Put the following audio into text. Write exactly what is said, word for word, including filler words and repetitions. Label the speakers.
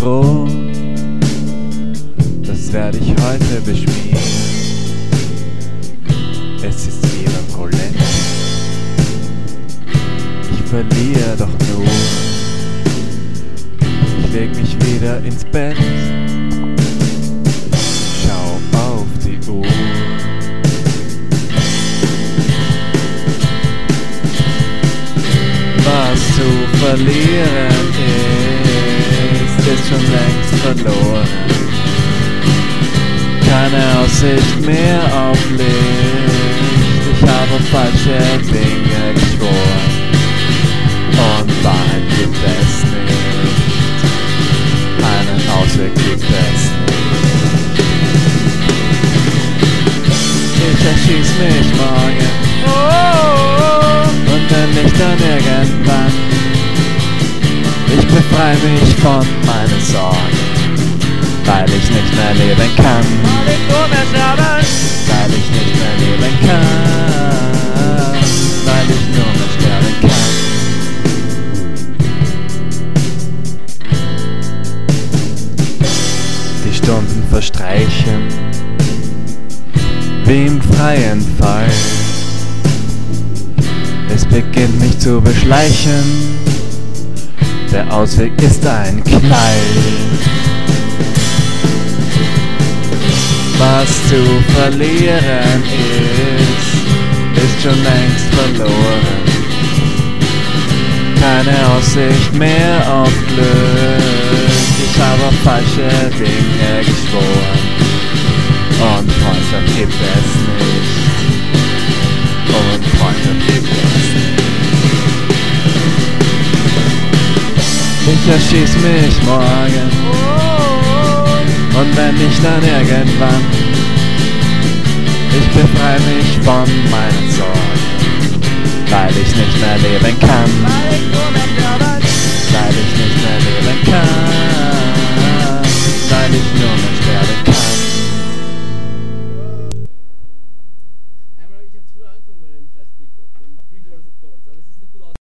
Speaker 1: Brot, das werde ich heute beschmieren. Es ist wie beim Roulette, ich verliere doch nur. Ich leg mich wieder ins Bett, schau auf die Uhr. Was zu verlieren ist, ist schon längst verloren. Keine Aussicht mehr auf Licht, ich habe falsche Dinge geschworen. Und Wahrheit gibt es nicht, einen Ausweg gibt es nicht. Ich erschieß mich morgen, oh, und wenn nicht dann irgendwann. Ich befreie mich von meinen Sorgen, weil ich nicht mehr leben kann. Weil ich nur mehr sterben, weil ich nicht mehr leben kann, weil ich nur mehr sterben kann. Die Stunden verstreichen wie im freien Fall. Es beginnt mich zu beschleichen, der Ausweg ist ein Knall. Was zu verlieren ist, ist schon längst verloren. Keine Aussicht mehr auf Glück, ich habe auf falsche Dinge geschworen. Und Freundschaft gibt es nicht, und Freundschaft gibt es nicht. Ich erschieß mich morgen, und wenn nicht dann irgendwann. Ich befreie mich von meinen Sorgen, weil ich nicht mehr leben kann.